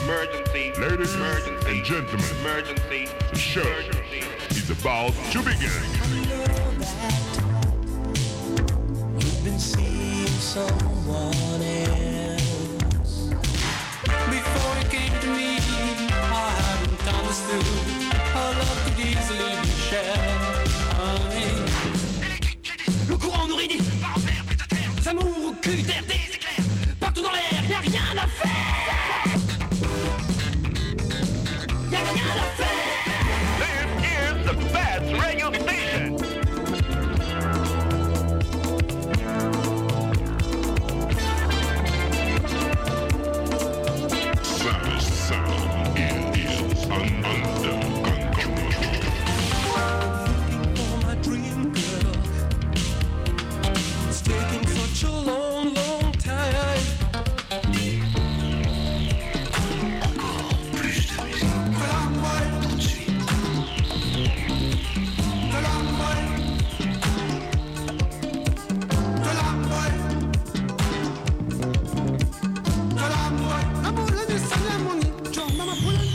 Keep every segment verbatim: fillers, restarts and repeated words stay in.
Emergency. Ladies Emergency. and gentlemen, Emergency. The show Emergency. is about to begin. I know that you've been seeing someone else. Before you came to me, I hadn't understood how love could easily be shared. Le courant nous réunit par enfer, plus de terre, des amours au cul d'air, des éclairs, partout dans l'air, y'a rien à faire. Y'a rien à faire. This is the best radio station. Savage sound is un- under control. For my dream girl, it's taking such a long, long time. Encore plus de musique. De l'amour, tout de suite. De l'amour. De l'amour. De l'amour. Amore di Salamoni, John Mama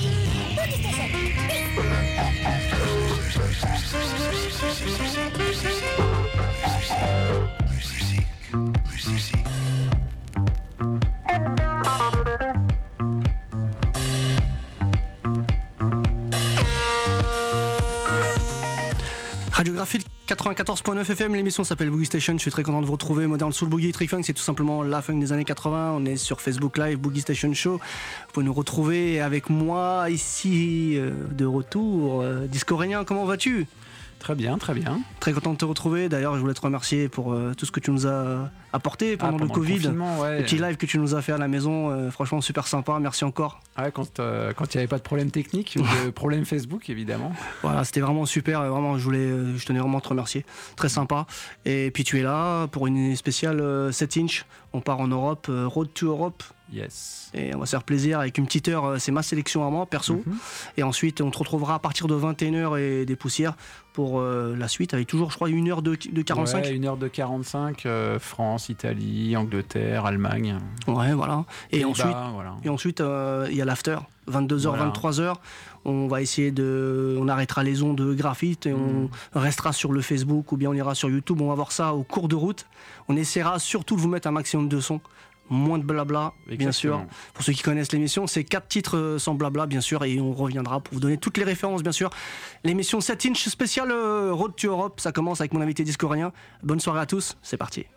Radiographie quatre-vingt-quatorze point neuf F M, l'émission s'appelle Boogie Station, je suis très content de vous retrouver. Modern Soul Boogie Trick Funk, c'est tout simplement la funk des années quatre-vingts, on est sur Facebook Live, Boogie Station Show, vous pouvez nous retrouver avec moi ici euh, de retour. euh, Discorénien, comment vas-tu ? Très bien, très bien. Très content de te retrouver, d'ailleurs je voulais te remercier pour euh, tout ce que tu nous as apporté pendant, Ah, pendant le Covid, confinement, ouais. le petit live que tu nous as fait à la maison, euh, franchement super sympa, merci encore. Ouais, quand euh, quand il n'y avait pas de problème technique ou de problème Facebook, évidemment. Voilà, c'était vraiment super, euh, vraiment je voulais, euh, je tenais vraiment à te remercier, très sympa. Et puis tu es là pour une spéciale euh, sept inch, on part en Europe, euh, Road to Europe. Yes. Et on va se faire plaisir avec une petite heure, euh, c'est ma sélection à moi, perso. Mm-hmm. Et ensuite, on te retrouvera à partir de vingt et une heures et des poussières pour euh, la suite, avec toujours, je crois, une heure de, de quarante-cinq. Ouais, une heure de quarante-cinq, euh, France, Italie, Angleterre, Allemagne. Ouais, voilà. Et Pays-Bas, ensuite, voilà. et ensuite, euh, il y a l'after, vingt-deux heures, Voilà. vingt-trois heures. On va essayer de, on arrêtera les ondes de graphite et Mm. on restera sur le Facebook ou bien on ira sur YouTube. On va voir ça au cours de route. On essaiera surtout de vous mettre un maximum de sons. Moins de blabla, bien sûr. Exactement. Pour ceux qui connaissent l'émission, c'est quatre titres euh, sans blabla, bien sûr, et on reviendra pour vous donner toutes les références, bien sûr. L'émission sept inch spéciale euh, Road to Europe, ça commence avec mon invité discorien. Bonne soirée à tous, c'est parti.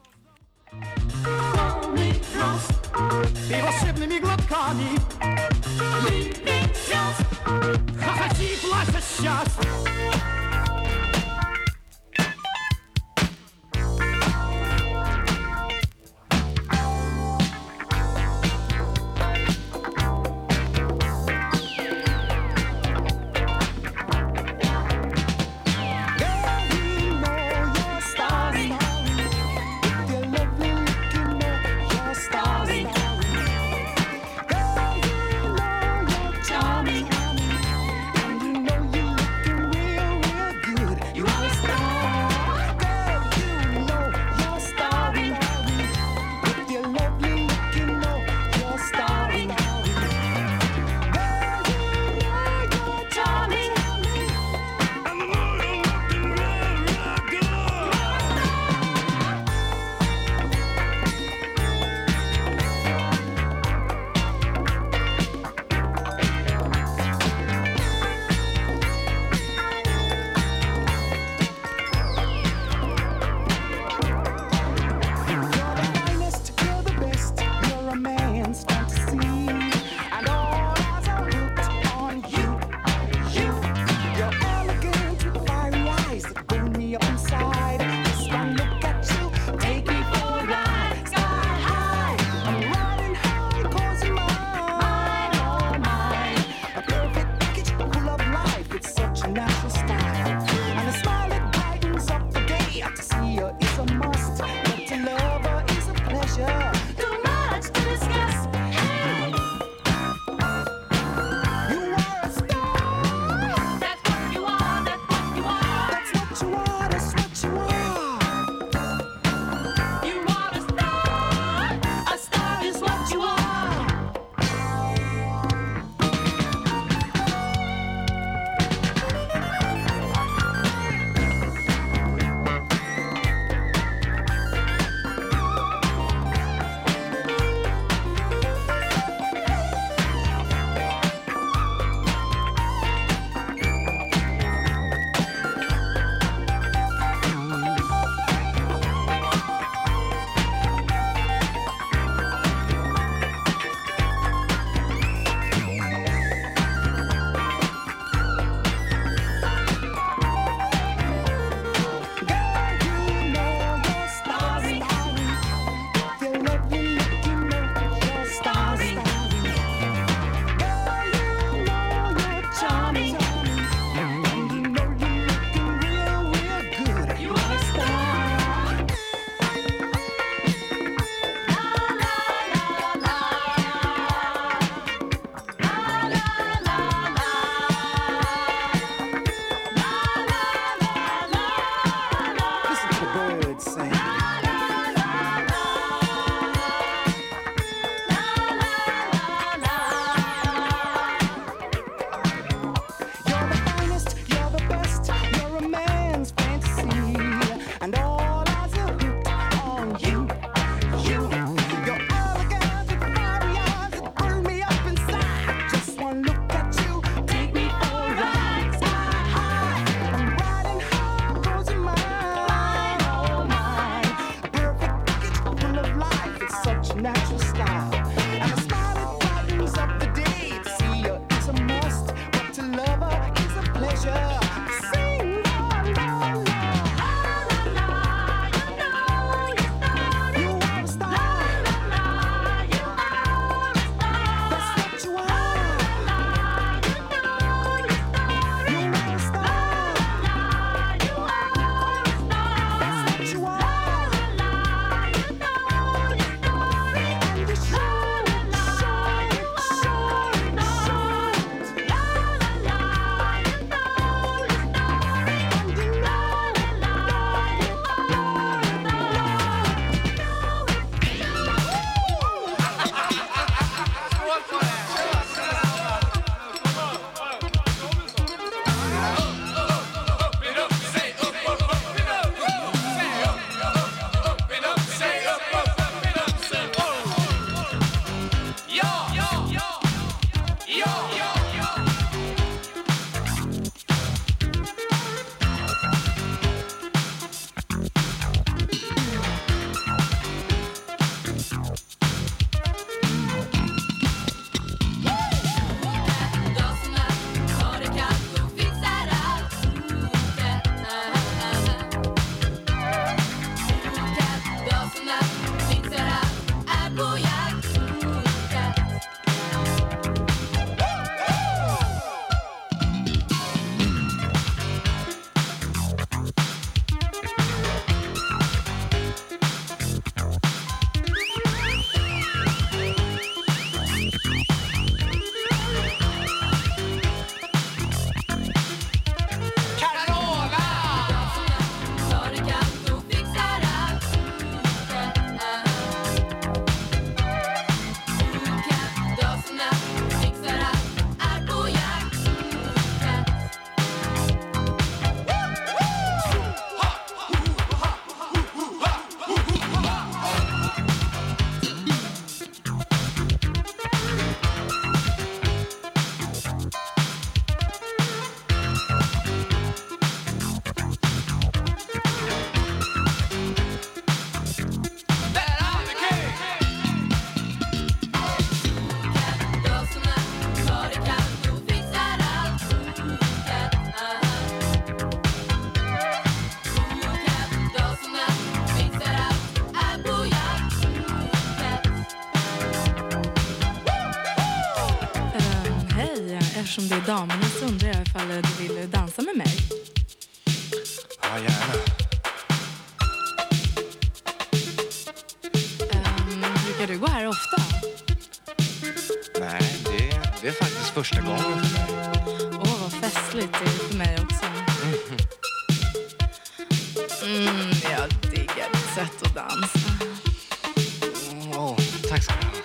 Charming, and you know you're looking real, real eftersom det är damerna så undrar jag ifall du vill dansa med mig. Ja, gärna. Um, brukar du gå här ofta? Nej, det, det är faktiskt första gången för mig. Åh, vad festligt det är för mig också. Mm, jag diggar ditt sätt att dansa. Åh, oh, tack ska du ha.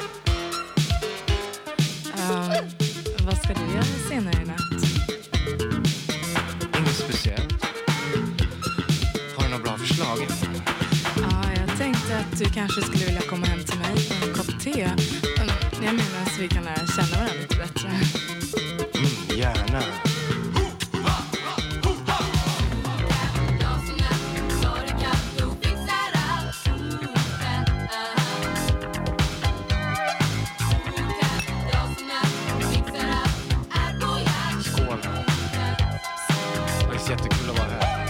Um, vad ska du göra senare i natt? Inget speciellt. Har du några bra förslag? Ja, jag tänkte att du kanske skulle vilja komma hem till mig på en kopp te. Um, jag menar så vi kan lära känna varandra lite bättre. Mm, gärna. Jättekul att vara här.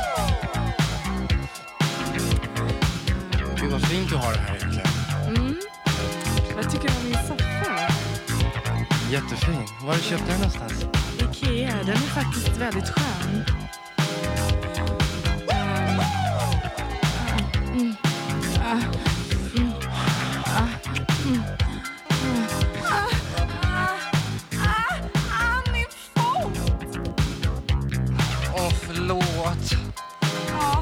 Gud vad fint du har det här egentligen. Mm. Vad tycker du om min soffa? Jättefin. Var har du köpt den någonstans? Ikea, den är faktiskt väldigt skön. Um, mm, ah, mm, ah, mm, ah, ah, ah, ah, min fot! Åh, förlåt. Ja.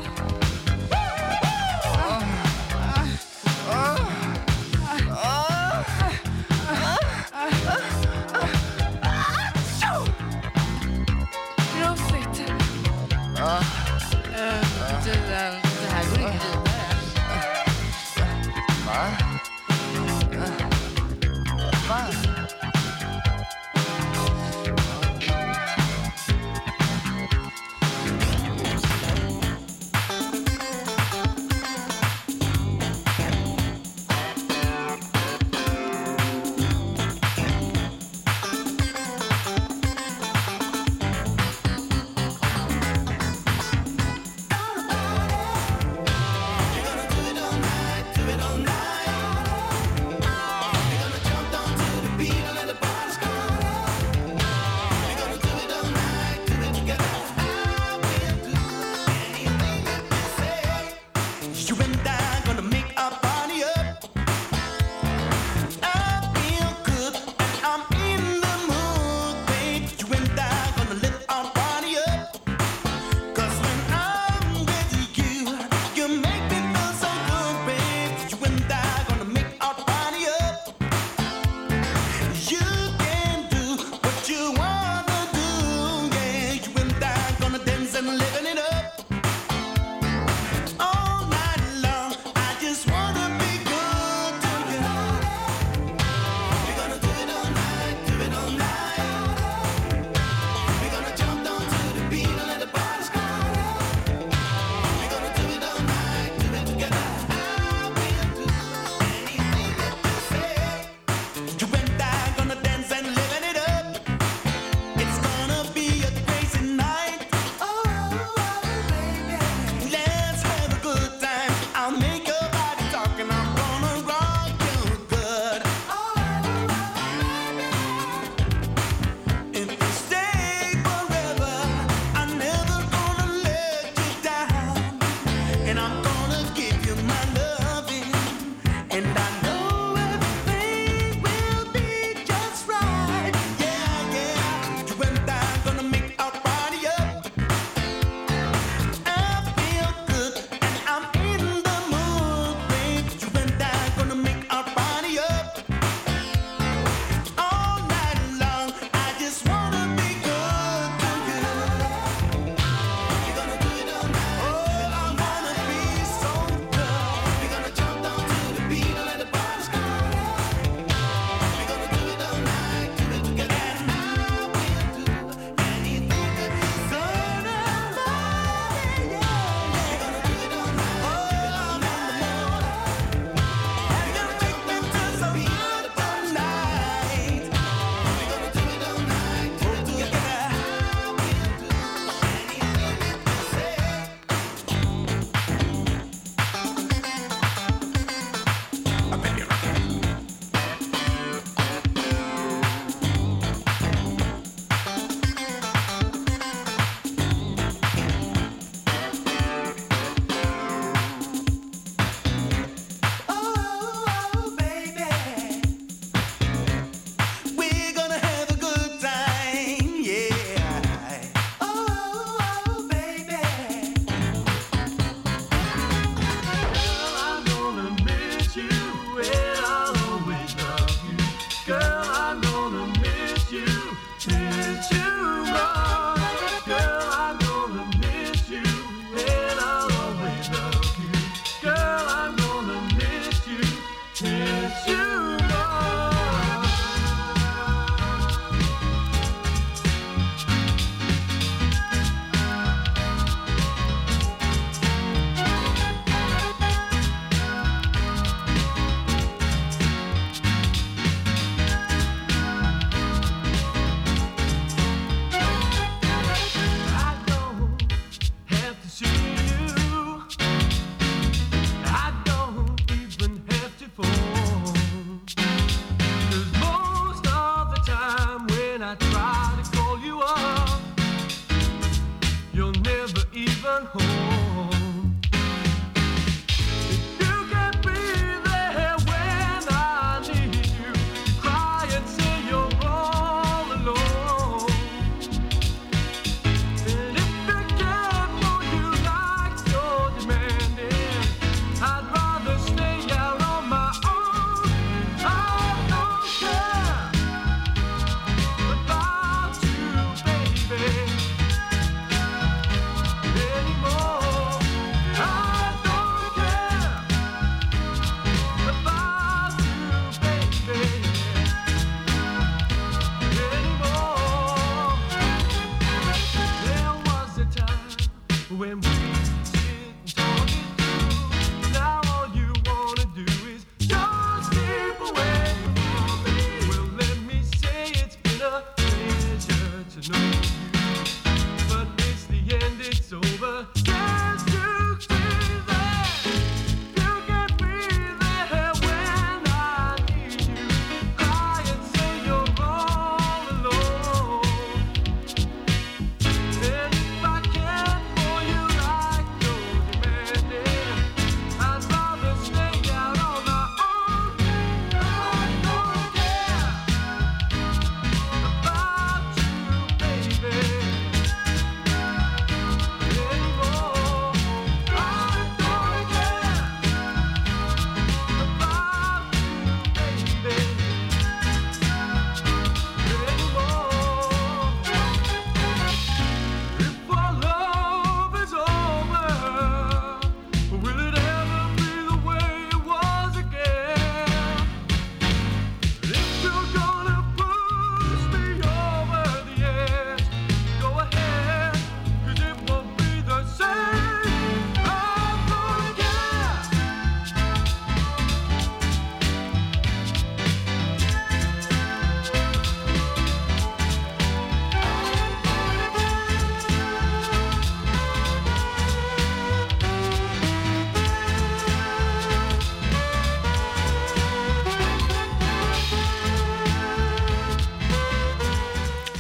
Roffigt. Du, det här går inte vidare. Va? Va? Living it up all night long.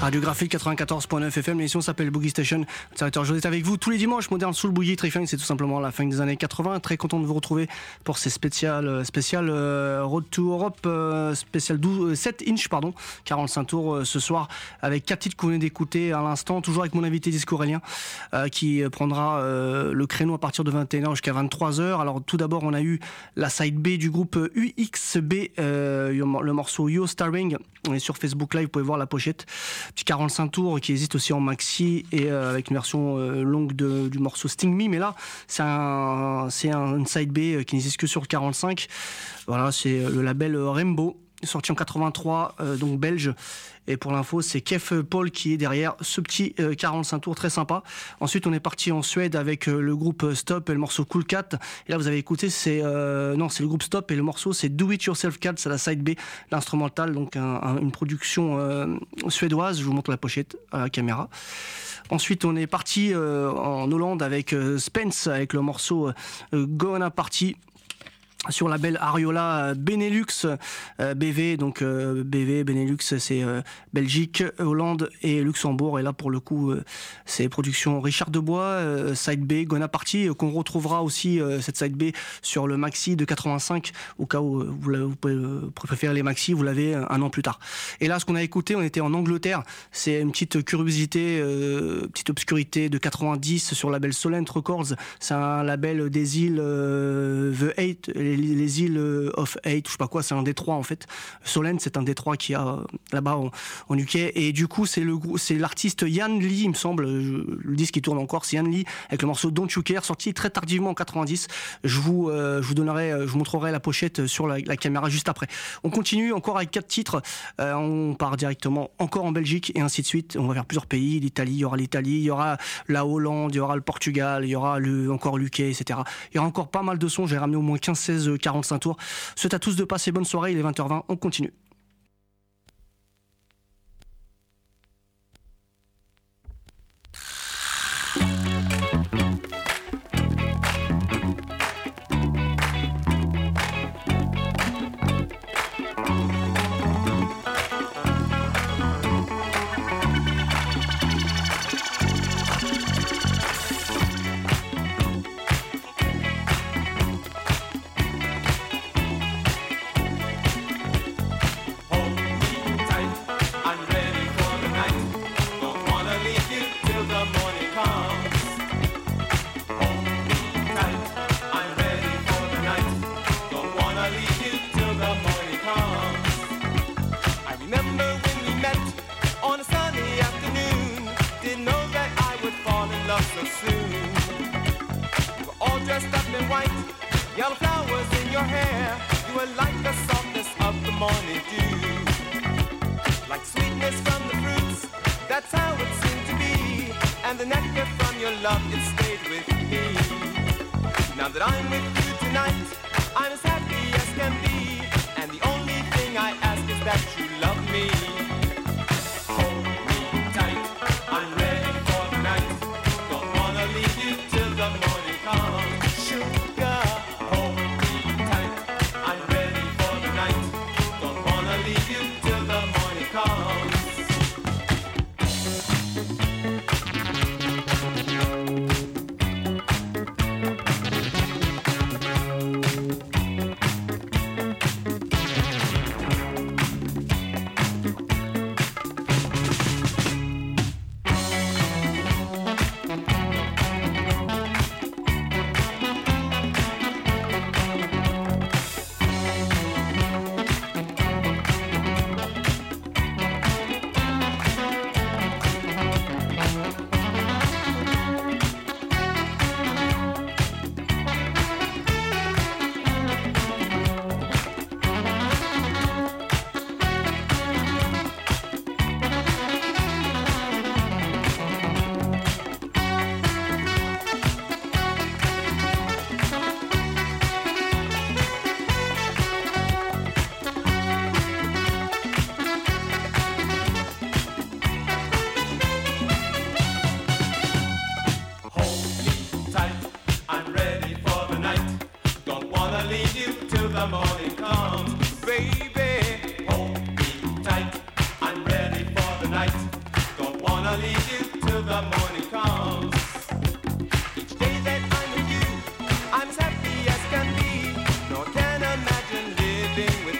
Radiographie quatre-vingt-quatorze point neuf F M, l'émission s'appelle Boogie Station. Le directeur José est avec vous tous les dimanches, moderne soul boogie, très funk, c'est tout simplement la fin des années quatre-vingts. Très content de vous retrouver pour ces spéciales, spéciales euh, Road to Europe, euh, spécial douze, sept inch, pardon, quarante-cinq tours euh, ce soir, avec quatre titres qu'on vient d'écouter à l'instant, toujours avec mon invité Disco Aurélien, euh, qui prendra euh, le créneau à partir de vingt et une heures jusqu'à vingt-trois heures. Alors tout d'abord, on a eu la side B du groupe U X B, euh, le morceau Yo Starring. On est sur Facebook Live, vous pouvez voir la pochette. Petit quarante-cinq tours qui existe aussi en maxi et euh, avec une version euh, longue de, du morceau Sting Me. Mais là, c'est un, c'est un, une side B qui n'existe que sur le quarante-cinq. Voilà, c'est le label Rainbow, sorti en quatre-vingt-trois, euh, donc belge. Et pour l'info, c'est Kev Paul qui est derrière ce petit euh, quarante-cinq tours très sympa. Ensuite, on est parti en Suède avec euh, le groupe Stop et le morceau Cool Cat. Et là, vous avez écouté, c'est euh, non, c'est le groupe Stop et le morceau c'est Do It Yourself Cat, c'est la side B, l'instrumental, donc un, un, une production euh, suédoise. Je vous montre la pochette à la caméra. Ensuite, on est parti euh, en Hollande avec euh, Spence avec le morceau euh, Gonna Party. Sur la belle Ariola Benelux, euh, B V, donc euh, B V, Benelux, c'est euh, Belgique, Hollande et Luxembourg. Et là, pour le coup, euh, c'est production Richard Debois, euh, side B, Gonna Party, euh, qu'on retrouvera aussi, euh, cette side B, sur le maxi de quatre-vingt-cinq, au cas où euh, vous, vous pouvez euh, préférer les maxi, vous l'avez un an plus tard. Et là, ce qu'on a écouté, on était en Angleterre, c'est une petite curiosité, euh, petite obscurité de quatre-vingt-dix sur le label Solent Records. C'est un label des îles euh, The Eight, les les îles of Eight, je sais pas quoi, c'est un détroit en fait. Solent, c'est un détroit qui a là-bas en, en U K, et du coup c'est le c'est l'artiste Yann Lee, il me semble, je, le disque qui tourne encore, c'est Yann Lee avec le morceau Don't You Care, sorti très tardivement en quatre-vingt-dix. Je vous euh, je vous donnerai, je vous montrerai la pochette sur la, la caméra juste après. On continue encore avec quatre titres, euh, on part directement encore en Belgique et ainsi de suite. On va vers plusieurs pays, l'Italie, il y aura l'Italie, il y aura la Hollande, il y aura le Portugal, il y aura le, encore l'U K, et cetera. Il y aura encore pas mal de sons, j'ai ramené au moins quinze seize quarante-cinq tours. Souhaite à tous de passer bonne soirée, il est vingt heures vingt, on continue.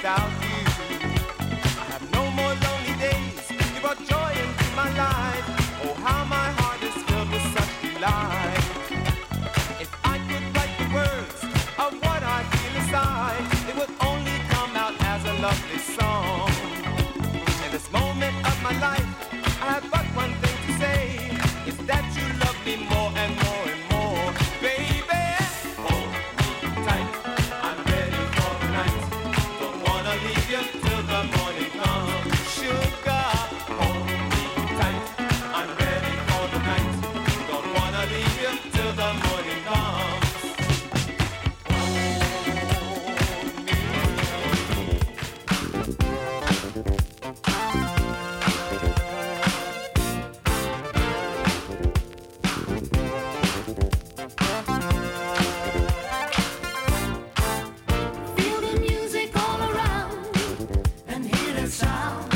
without you. I have no more lonely days. You brought joy into my life. Oh, how my heart is filled with such delight. If I could write the words of what I feel inside, it would only come out as a lovely song. In this moment of my life, I have but one thing to say, is that you love me more and more and more, baby. Hold me tight, I'm ready for the night. Don't wanna leave you till the morning comes. Sugar, hold me tight, I'm ready for the night. Don't wanna leave you till the morning comes. Feel the music all around and hear the sound.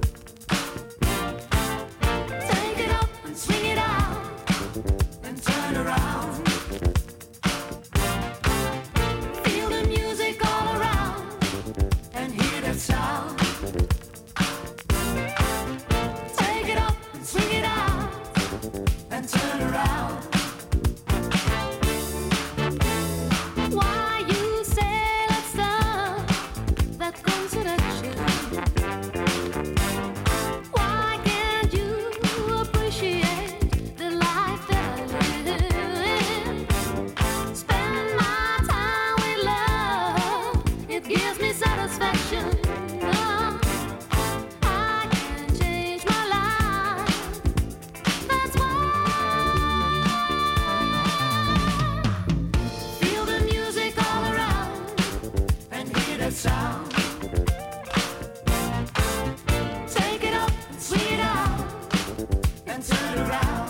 Take it up and swing it out and turn around. Feel the music all around and hear the sound. Take it up and swing it out and turn around. Why you say let's stop that connection? Why can't you appreciate the life that I live? Spend my time with love, it gives me satisfaction. I can change my life, that's why. Feel the music all around and hear the sound. Take it up and swing it out and turn around.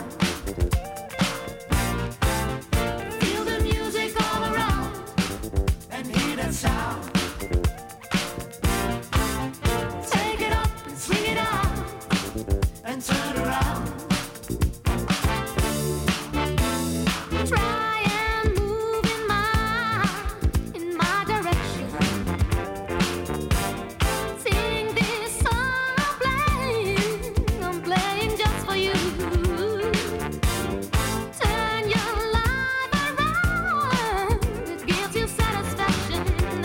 Feel the music all around and hear the sound. Take it up and swing it out and turn around. Try and move in my in my direction. Sing this song I'm playing, I'm playing just for you. Turn your life around, it gives you satisfaction.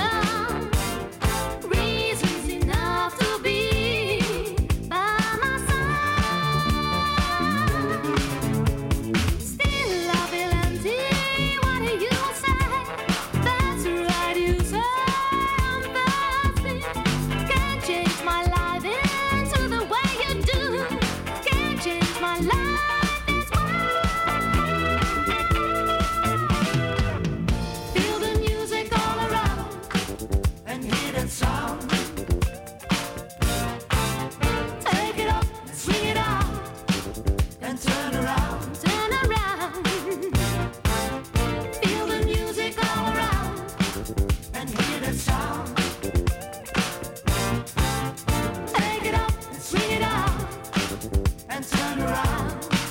Reasons enough to be by my side. Still I feel empty. What do you say? That's right, you say I'm thirsty. Can't change my life into the way you do. Can't change my life, that's why. Feel the music all around and hear that sound. Take it up and swing it out and turn around, turn around. Feel the music all around and hear the sound. Take it up and swing it out and turn around.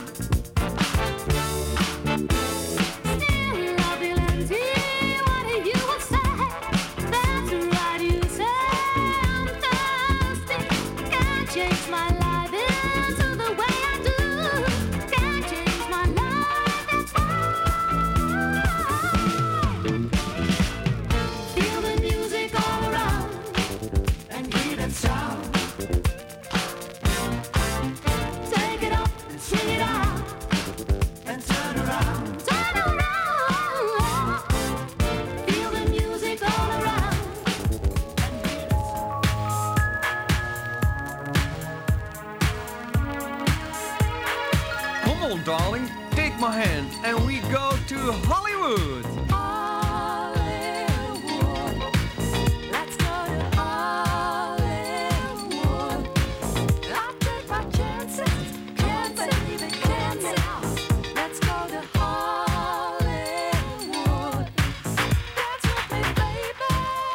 Still I feel empty. What do you say? That's right, you say I'm thirsty. Can't change my life into the way I do. Can't change my life, that's why. Feel the music all around and hear that sound. Take it up and swing it out and turn around, turn around. Feel the music all around and hear that sound. Come on, darling, take my hand and we go to Hollywood. Hollywood, let's go to Hollywood. I take my chances, can't believe it, can't stop. Let's go to Hollywood. Dance with me, baby,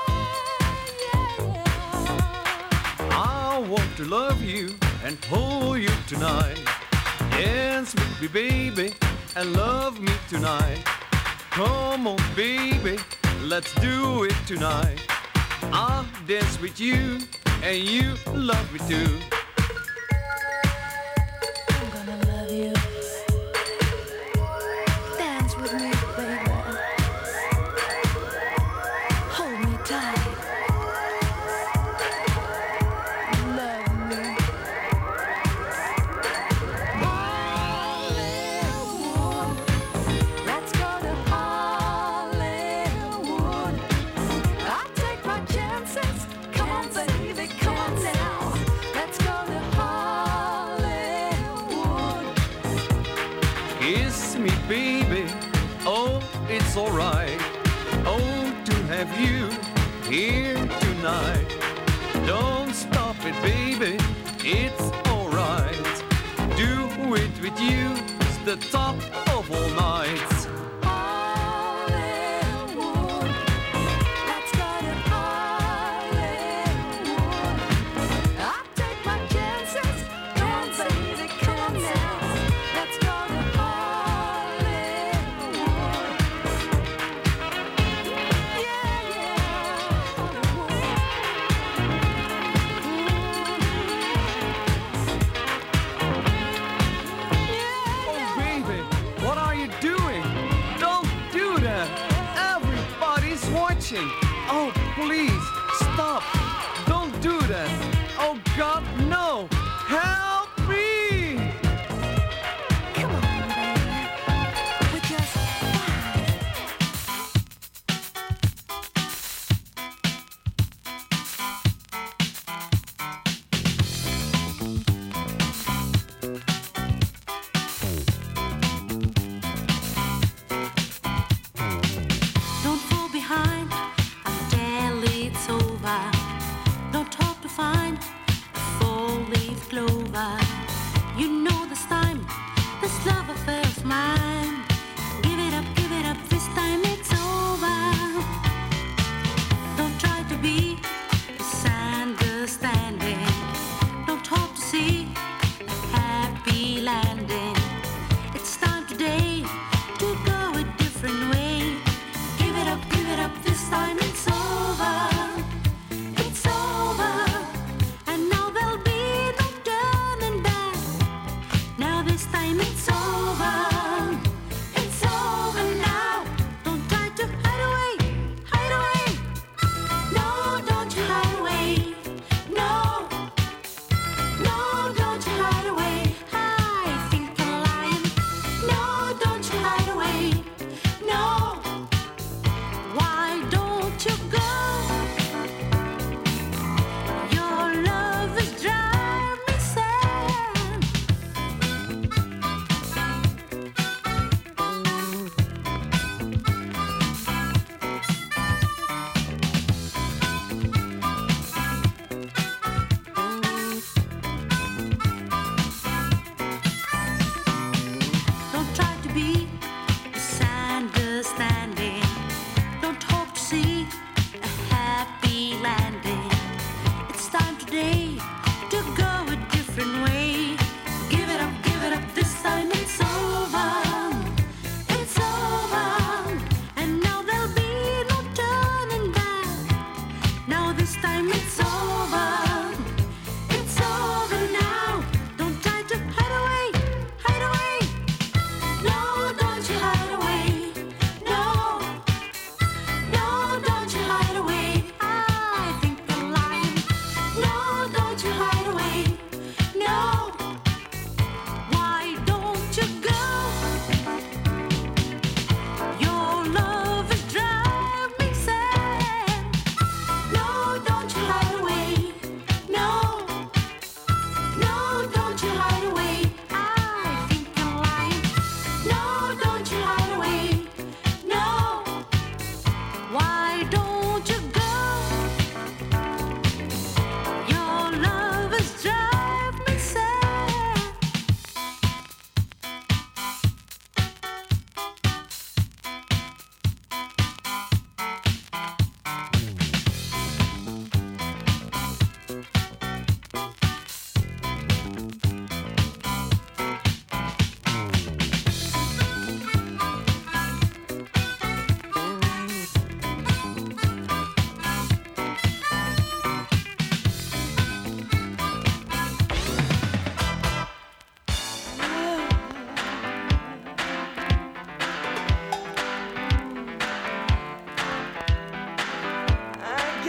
yeah. I want to love you and hold you tonight. Dance with me, baby, and love me tonight. Come on, baby, let's do it tonight. I'll dance with you, and you love me too. I'm gonna love you. Dance with me, baby. Hold me tight. Love me. Hollywood. Let's go to Hollywood. I'll take my chances. Come on, baby, come on now. Let's go to Hollywood. Kiss me, baby. Oh, it's alright. Oh, to have you here tonight. Don't stop it, baby. It's alright. Do it with you. It's the top of all nights. Hollywood. Let's go to Hollywood. I'll take my chances. Come on, baby, come on now. Let's go to Hollywood. Yeah, yeah, Oh, baby, what are you doing? Don't do that. Everybody's watching. Oh, please, stop. Don't do that. Oh, God, no. Help me. come on, baby. We're just fine. Don't fall behind, I'm barely it's over. No talk to find a four-leaf clover.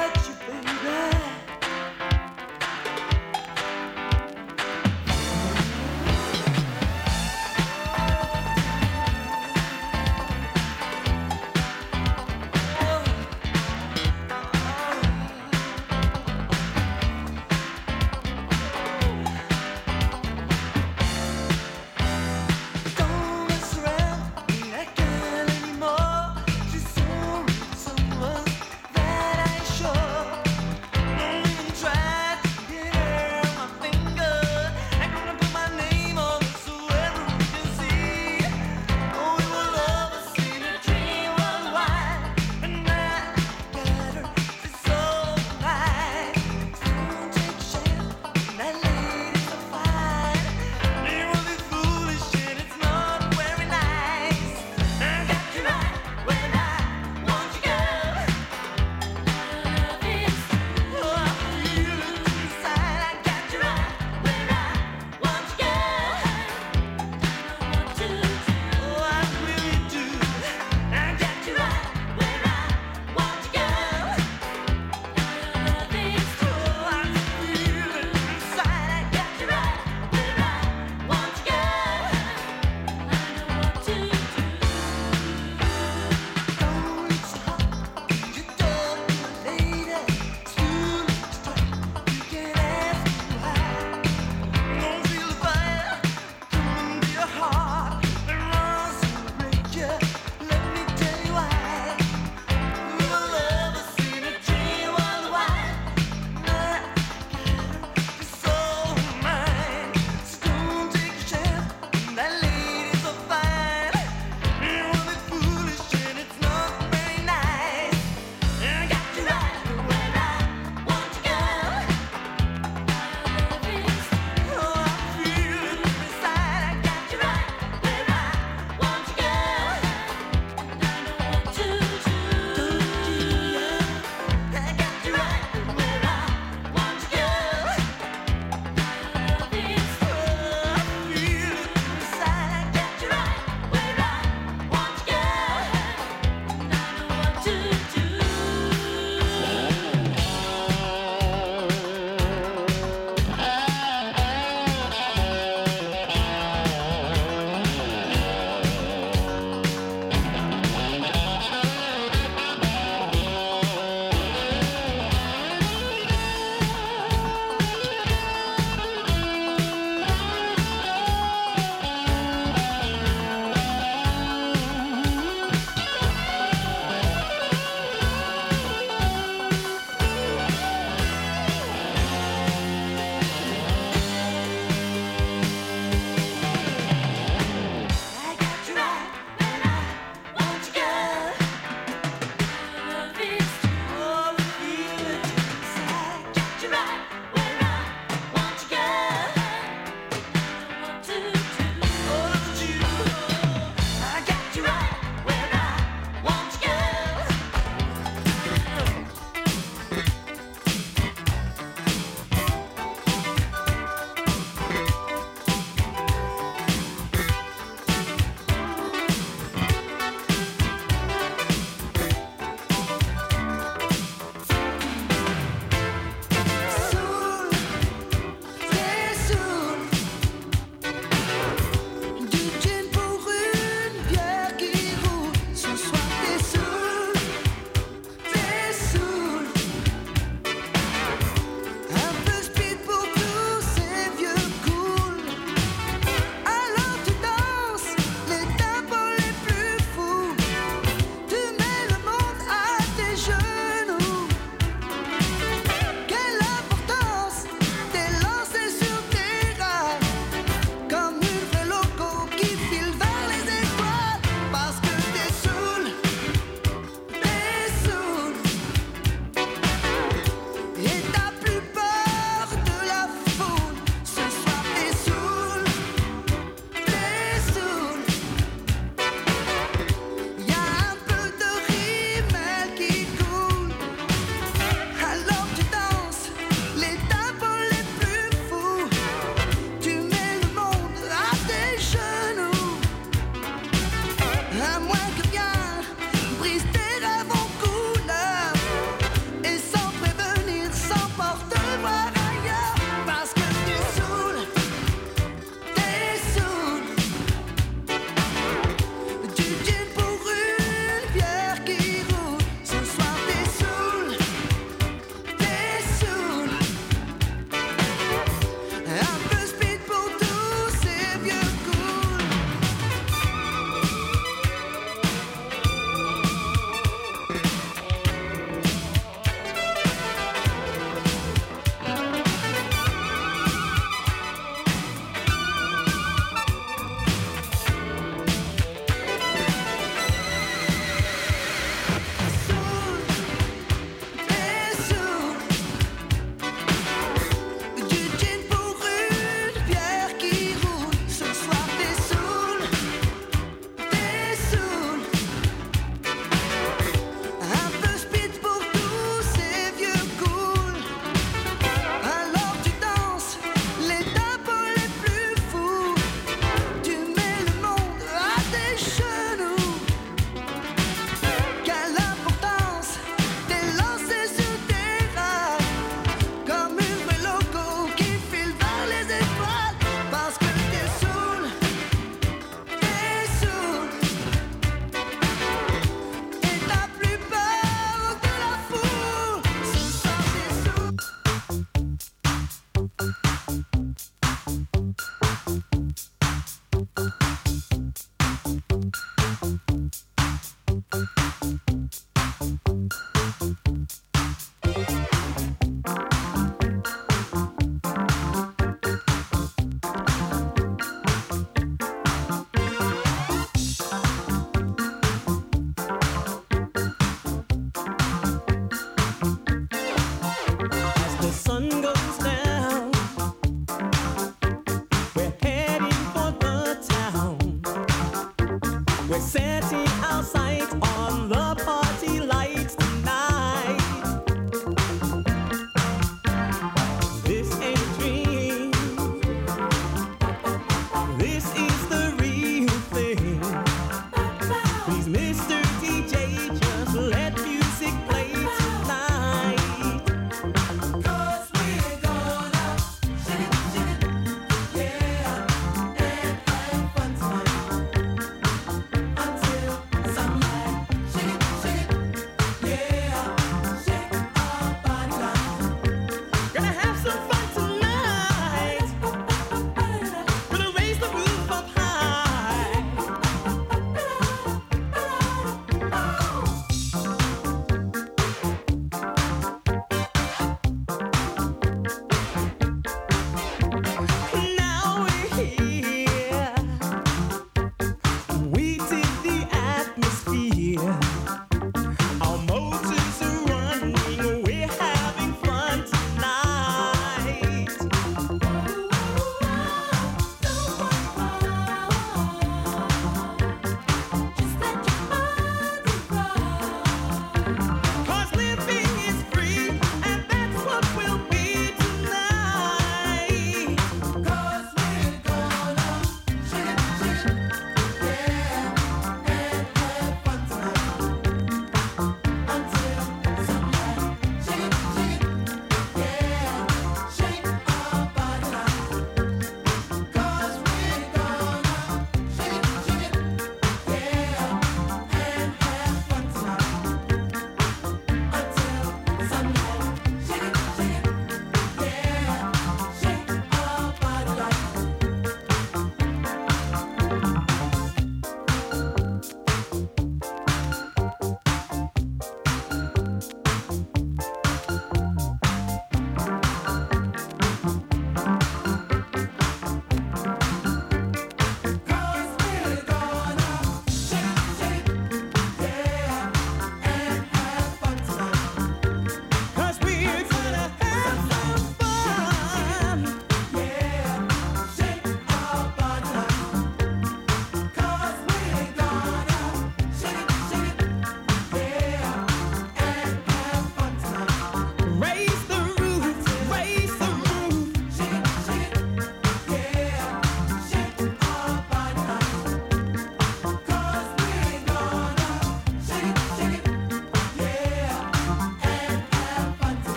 She's so someone that I sure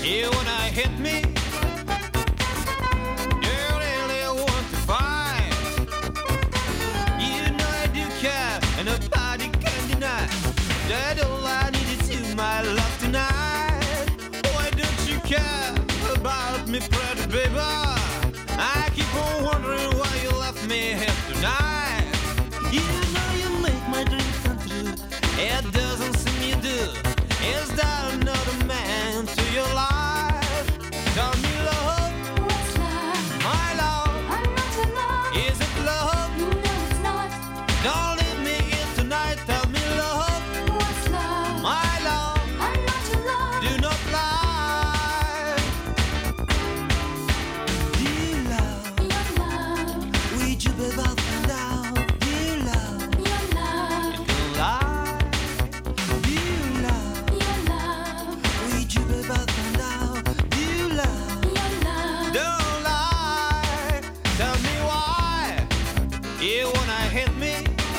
Yeah, when I hit me, girl, really want to fight. You know I do care, and nobody can deny that all I need is you, my love, tonight. Why don't you care about me, pretty baby? I keep on wondering why you left me here tonight. You know you make my dreams come true. It doesn't seem you do. Is that another man to your life? Tell me love. What's love? My love. I'm not in love. Is it love? You know it's not. Don't leave me here tonight. Tell me love. What's love? My love. I'm not in love. Do not lie. Dear love, Your love, would you be about to now? Dear love, your love, don't lie. Dear love, your love, would you be about to now? Dear love, your love. don't lie. Tell me why you wanna hit me.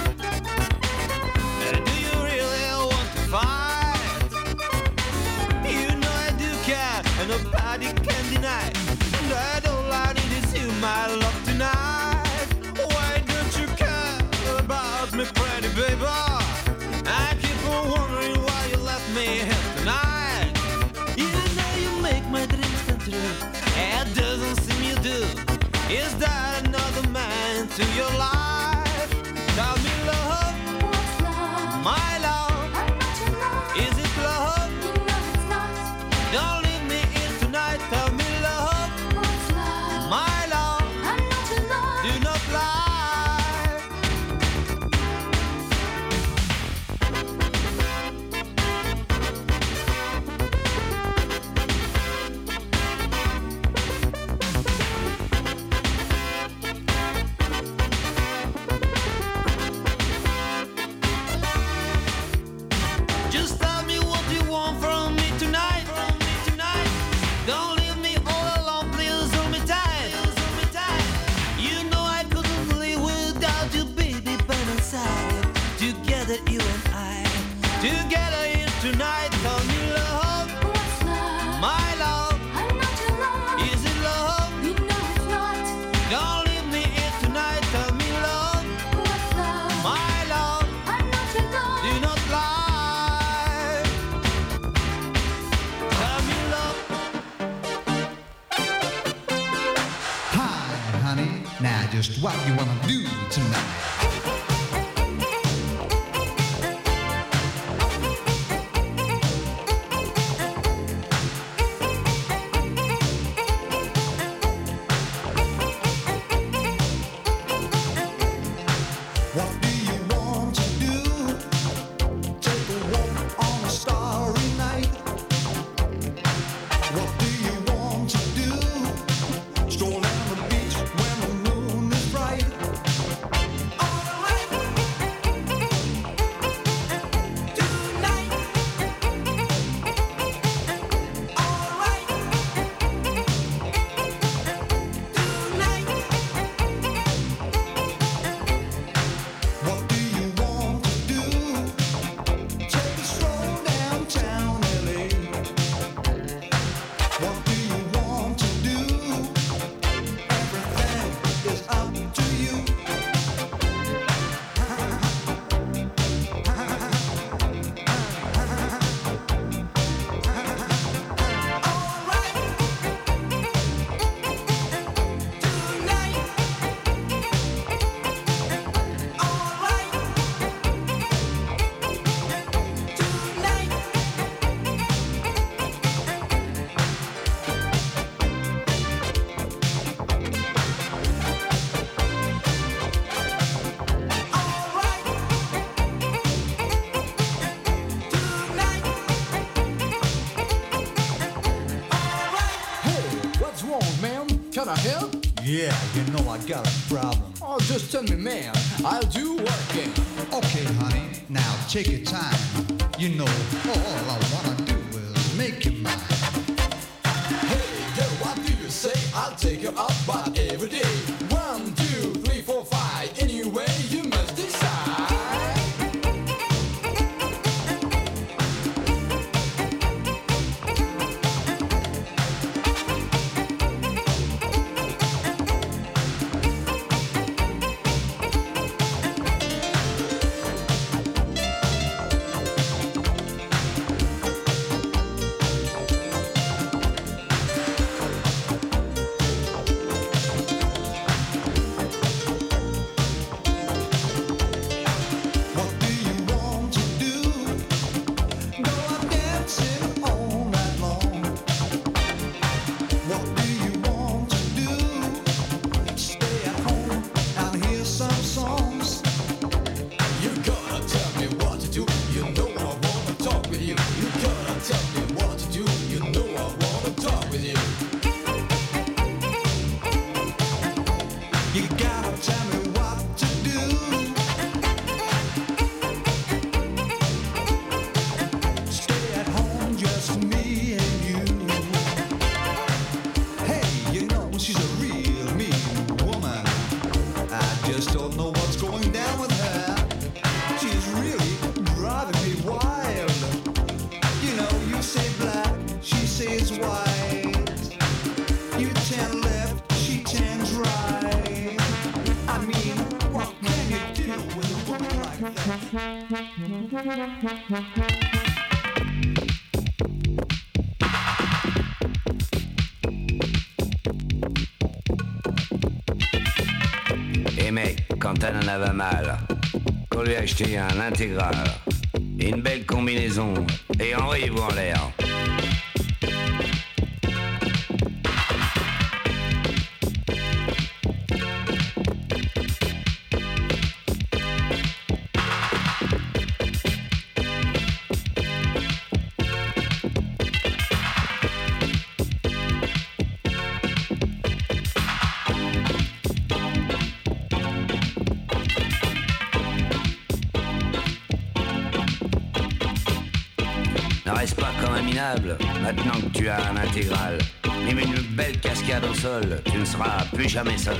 Uh, Do you really want to fight? You know I do care, and nobody can deny that all I need is you, my love, tonight. Why don't you care about me, pretty baby? I keep on wondering why you left me here tonight. You know you make my dreams come true. It doesn't seem you do. Is that another man to your life? Tell me love, What's love? my love. I'm not in love. Is it love? You know it's not. Don't leave me here tonight. Tell me love, What's love? my love. I'm not in love. Do not lie. Just tell me what you want from me tonight. From me tonight. Don't leave me all alone, please hold me tight. Hold me tight. You know I couldn't live without you, baby, by my side. Together, you and I. Together here tonight. Tell me love, What's love? my love. I'm not in love. Is it love? You know it's not. Don't leave me here tonight. Tell me love, What's love? my love. I'm not in love. Do not lie. Tell me love. Hi, honey. Now, just what you wanna do tonight? What do you want to do? Take a walk on a starry night. What do you want to do? Stroll down the beach when the moon is bright. Alright, tonight. Alright, tonight. What do you want to do? Take a stroll downtown L A. What do you want to do? Everything is up to you. Alright, tonight. Alright, tonight. Alright, tonight. Alright. Hey, what's wrong, man? Can I help? Yeah, you know I got a problem. Oh, just tell me, man. I'll do working. Okay, honey, now take your time. You know, all I wanna do is make you mine. Hey, girl, what do you say? I'll take you up, but every day. One, two, three, four, five. Anyway, you must decide. Et mec, quand elle en avait mal, qu'on lui a acheté un intégral, et une belle combinaison, et envoyez-vous en l'air. Reste pas comme un minable, maintenant que tu as un intégral. Même une belle cascade au sol, tu ne seras plus jamais seul.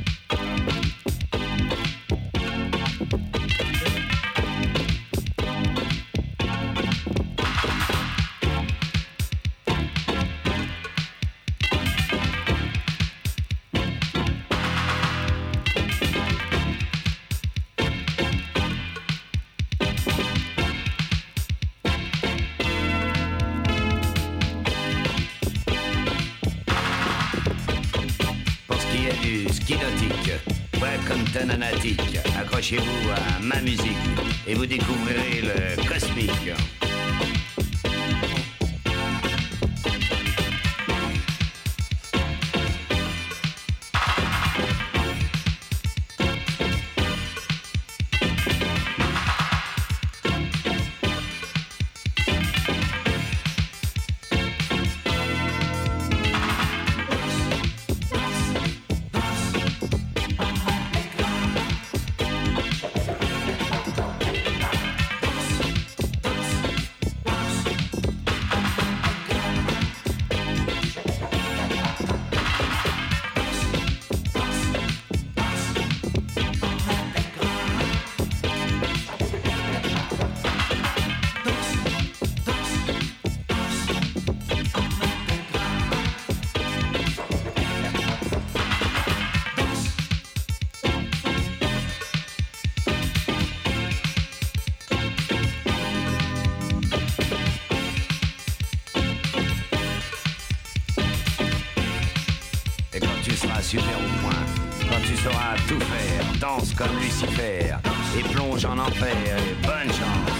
Anatique. Accrochez-vous à ma musique et vous découvrirez le cosmique. Super au point, quand tu sauras tout faire, danse comme Lucifer et plonge en enfer et bonne chance.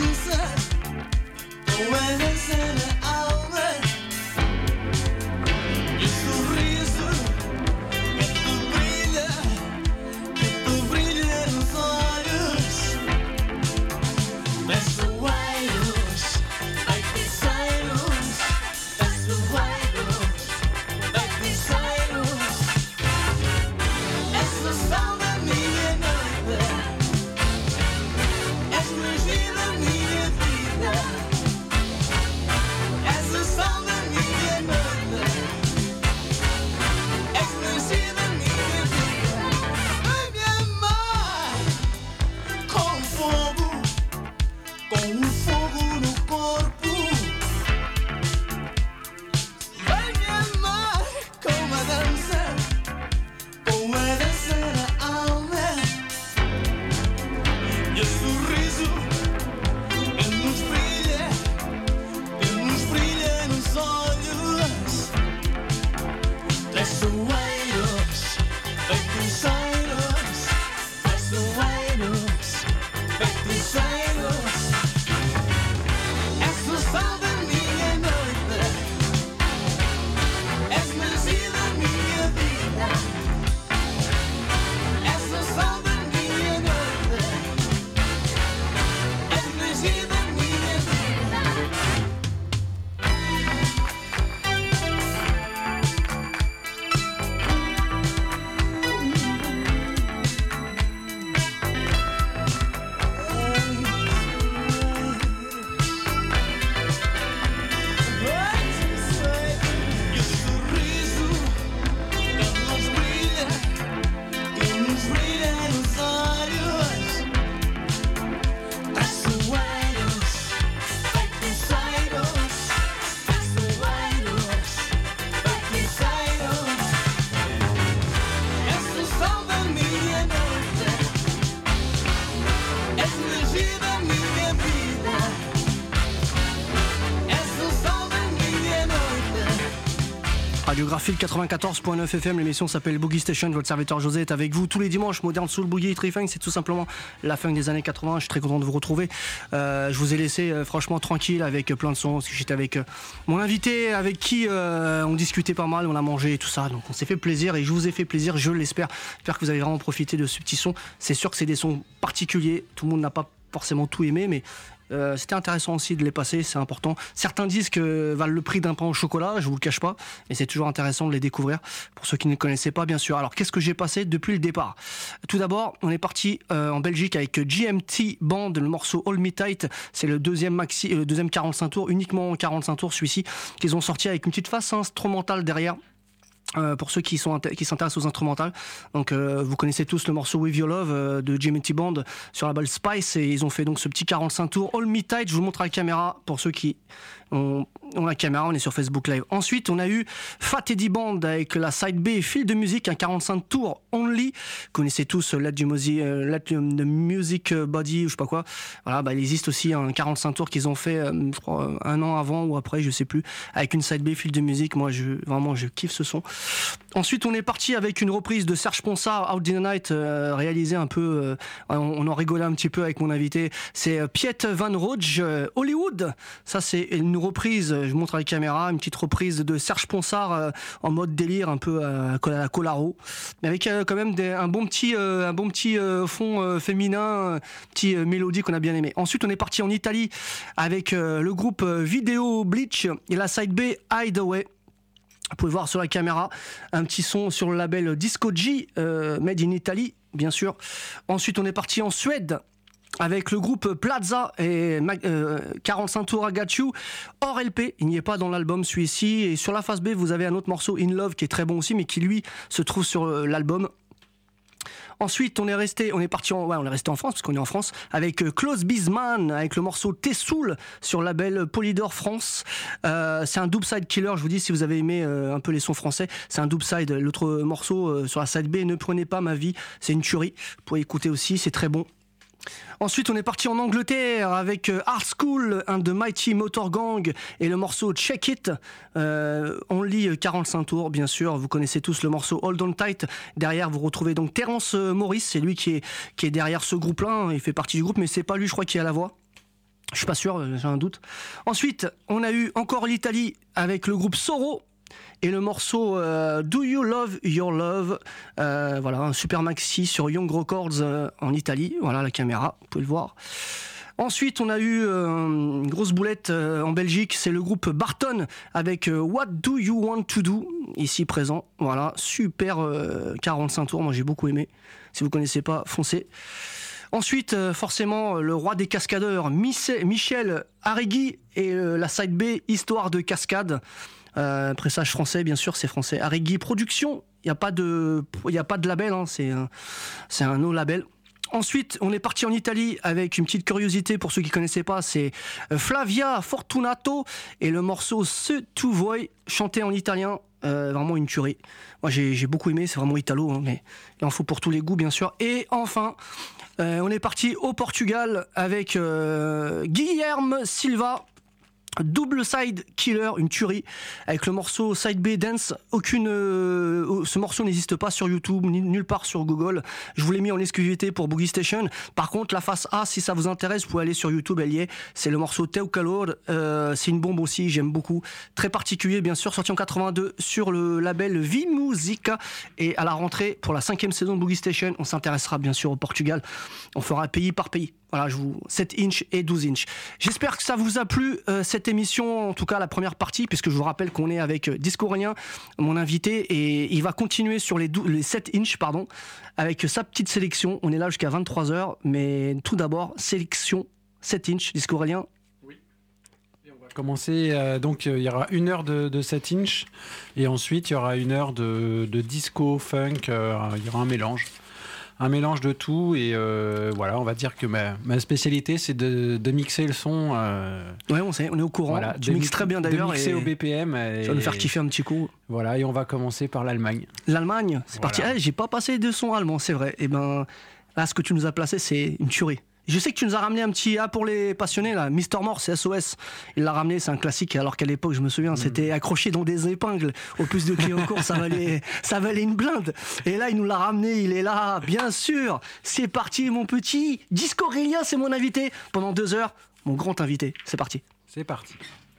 Radiographie quatre-vingt-quatorze point neuf F M, l'émission s'appelle Boogie Station, votre serviteur José est avec vous tous les dimanches, moderne soul, boogie, tree-funk, c'est tout simplement la fin des années quatre-vingts, je suis très content de vous retrouver. Euh, je vous ai laissé euh, franchement tranquille avec euh, plein de sons, parce que j'étais avec euh, mon invité, avec qui euh, on discutait pas mal, on a mangé et tout ça, donc on s'est fait plaisir et je vous ai fait plaisir, je l'espère. J'espère que vous avez vraiment profité de ce petit son. C'est sûr que c'est des sons particuliers, tout le monde n'a pas forcément tout aimé, mais Euh, c'était intéressant aussi de les passer, c'est important. Certains disques euh, valent le prix d'un pain au chocolat, je vous le cache pas, mais c'est toujours intéressant de les découvrir pour ceux qui ne les connaissaient pas, bien sûr. Alors qu'est-ce que j'ai passé depuis le départ? Tout d'abord, on est parti euh, en Belgique avec G M T Band, le morceau Hold Me Tight. C'est le deuxième maxi, euh, le deuxième quarante-cinq tours, uniquement quarante-cinq tours, celui-ci qu'ils ont sorti avec une petite face instrumentale derrière. Euh, pour ceux qui, sont, qui s'intéressent aux instrumentales, donc euh, vous connaissez tous le morceau With Your Love euh, de G M T Band sur la balle Spice, et ils ont fait donc ce petit quarante-cinq tours Hold Me Tight. Je vous montre à la caméra pour ceux qui ont, ont la caméra, on est sur Facebook Live. Ensuite on a eu Fat Eddie Band avec la side B Fil de musique, un quarante-cinq tours Only. Vous connaissez tous Let the Music, euh, Let the Music Body ou je sais pas quoi. Voilà, bah, il existe aussi un quarante-cinq tours qu'ils ont fait euh, je crois un an avant ou après, je sais plus, avec une side B Fil de musique. Moi je, vraiment je kiffe ce son. Ensuite on est parti avec une reprise de Serge Ponsard, Out in the Night, euh, réalisée un peu, euh, on, on en rigolait un petit peu avec mon invité, c'est euh, Piet Van Roge, euh, Hollywood. Ça c'est une reprise, je montre à la caméra, une petite reprise de Serge Ponsard euh, en mode délire, un peu euh, à la Colaro, mais avec euh, quand même des, un bon petit, euh, un bon petit euh, fond euh, féminin, petit euh, mélodie qu'on a bien aimé. Ensuite on est parti en Italie avec euh, le groupe euh, Video Bleach et la side B Hideaway. Vous pouvez voir sur la caméra un petit son sur le label Disco G, euh, made in Italy, bien sûr. Ensuite, on est parti en Suède avec le groupe Plaza et euh, quarante-cinq tours I Got You, hors L P, il n'y est pas dans l'album celui-ci. Et sur la face B, vous avez un autre morceau, In Love, qui est très bon aussi, mais qui lui se trouve sur euh, l'album. Ensuite, on est resté, on est parti en, ouais, on est resté en France parce qu'on est en France avec euh, Klaus Bisman avec le morceau Tessoul sur le label Polydor France. Euh, c'est un double side killer. Je vous dis si vous avez aimé euh, un peu les sons français, c'est un double side. L'autre morceau euh, sur la side B, Ne prenez pas ma vie, c'est une tuerie. Vous pouvez écouter aussi, c'est très bon. Ensuite, on est parti en Angleterre avec Art School, un de Mighty Motor Gang et le morceau Check It. Euh, on lit quarante-cinq tours, bien sûr. Vous connaissez tous le morceau Hold On Tight. Derrière, vous retrouvez donc Terence Morris. C'est lui qui est, qui est derrière ce groupe-là. Il fait partie du groupe, mais c'est pas lui, je crois, qui a la voix. Je suis pas sûr, j'ai un doute. Ensuite, on a eu encore l'Italie avec le groupe Soro et le morceau euh, Do You Love Your Love. Euh, voilà, un super maxi sur Young Records euh, en Italie. Voilà la caméra, vous pouvez le voir. Ensuite, on a eu euh, une grosse boulette euh, en Belgique, c'est le groupe Barton avec euh, What Do You Want To Do, ici présent. Voilà, super euh, quarante-cinq tours, moi j'ai beaucoup aimé. Si vous ne connaissez pas, foncez. Ensuite, euh, forcément, le roi des cascadeurs, Michel Arrigui et euh, la side B, Histoire de cascade. Euh, pressage français, bien sûr, c'est français. Arrigui Production, il n'y a pas de, il n'y a pas de label, hein, c'est un, c'est un no label. Ensuite, on est parti en Italie avec une petite curiosité pour ceux qui ne connaissaient pas, c'est Flavia Fortunato et le morceau Se Tu Vuoi, chanté en italien, euh, vraiment une tuerie. Moi j'ai, j'ai beaucoup aimé, c'est vraiment italo, hein, mais il en faut pour tous les goûts bien sûr. Et enfin, euh, on est parti au Portugal avec euh, Guilherme Silva. Double Side Killer, une tuerie, avec le morceau Side B Dance. Aucune, euh, ce morceau n'existe pas sur YouTube, ni nulle part sur Google. Je vous l'ai mis en exclusivité pour Boogie Station. Par contre, la face A, si ça vous intéresse, vous pouvez aller sur YouTube, elle y est. C'est le morceau Teu Calor. Euh, c'est une bombe aussi, j'aime beaucoup. Très particulier, bien sûr, sorti en quatre-vingt-deux sur le label V-Musica. Et à la rentrée, pour la cinquième saison de Boogie Station, on s'intéressera bien sûr au Portugal. On fera pays par pays. Voilà, je vous sept inch et douze inch. J'espère que ça vous a plu euh, cette émission, en tout cas la première partie, puisque je vous rappelle qu'on est avec Disco Aurélien, mon invité, et il va continuer sur les, douze, les sept inch, pardon, avec sa petite sélection. On est là jusqu'à vingt-trois heures, mais tout d'abord, sélection sept inch, Disco Aurélien. Oui. Et on va commencer, euh, donc euh, il y aura une heure de, de sept inch, et ensuite il y aura une heure de, de disco, funk, euh, il y aura un mélange. Un mélange de tout et euh, voilà, on va dire que ma, ma spécialité c'est de, de mixer le son. Euh, ouais, on sait, on est au courant. Voilà, tu mixes très bien d'ailleurs. De mixer et au B P M. Et, ça va nous faire kiffer un petit coup. Voilà, et on va commencer par l'Allemagne. L'Allemagne, c'est voilà. Parti. Eh, j'ai pas passé de son allemand, c'est vrai. Et ben là, ce que tu nous as placé, c'est une tuerie. Je sais que tu nous as ramené un petit A pour les passionnés là, Mister Morse, c'est S O S. Il l'a ramené, c'est un classique. Alors qu'à l'époque, je me souviens, mmh. c'était accroché dans des épingles. Au plus de clients en cours, ça valait, ça valait une blinde. Et là, il nous l'a ramené, il est là, bien sûr. C'est parti, mon petit. Disco Aurélien, c'est mon invité pendant deux heures. Mon grand invité. C'est parti. C'est parti.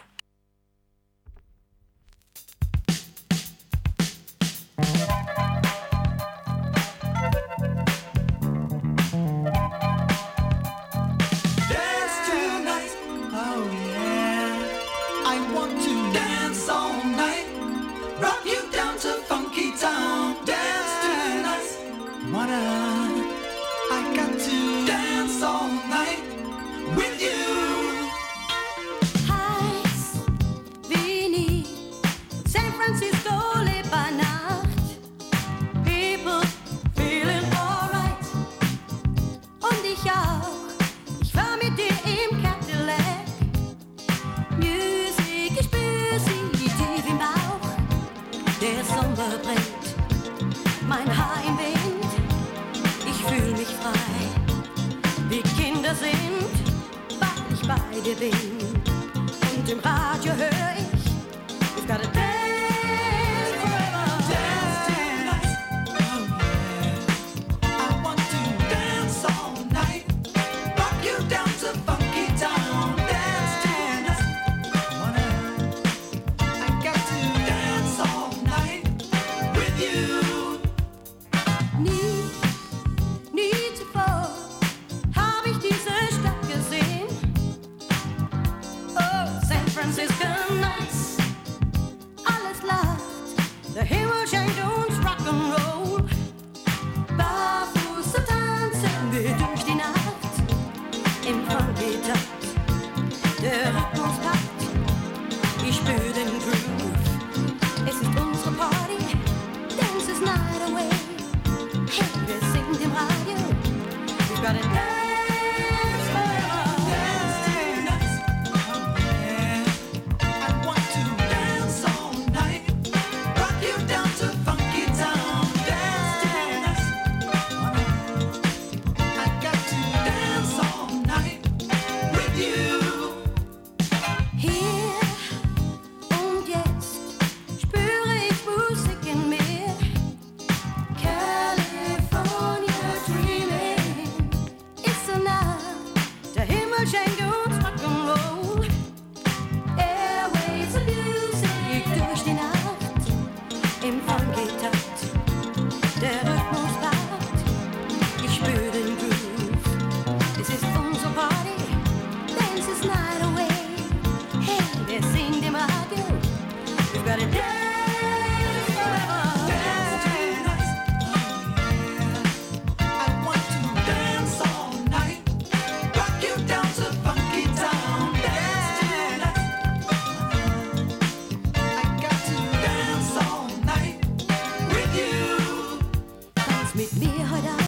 Mein Haar im Wind, ich fühl mich frei, wie Kinder sind, weil ich bei dir bin. Und im Radio hör ich, you've got a dance forever. Dance tonight, oh yeah. I want to dance all night, rock you down to funky town. Dance tonight, wanna, I got to dance all night with you. Nie, nie zuvor hab ich diese Stadt gesehen. Oh, San Francisco Nights, alles lacht. Der Himmel schenkt uns Rock'n'Roll.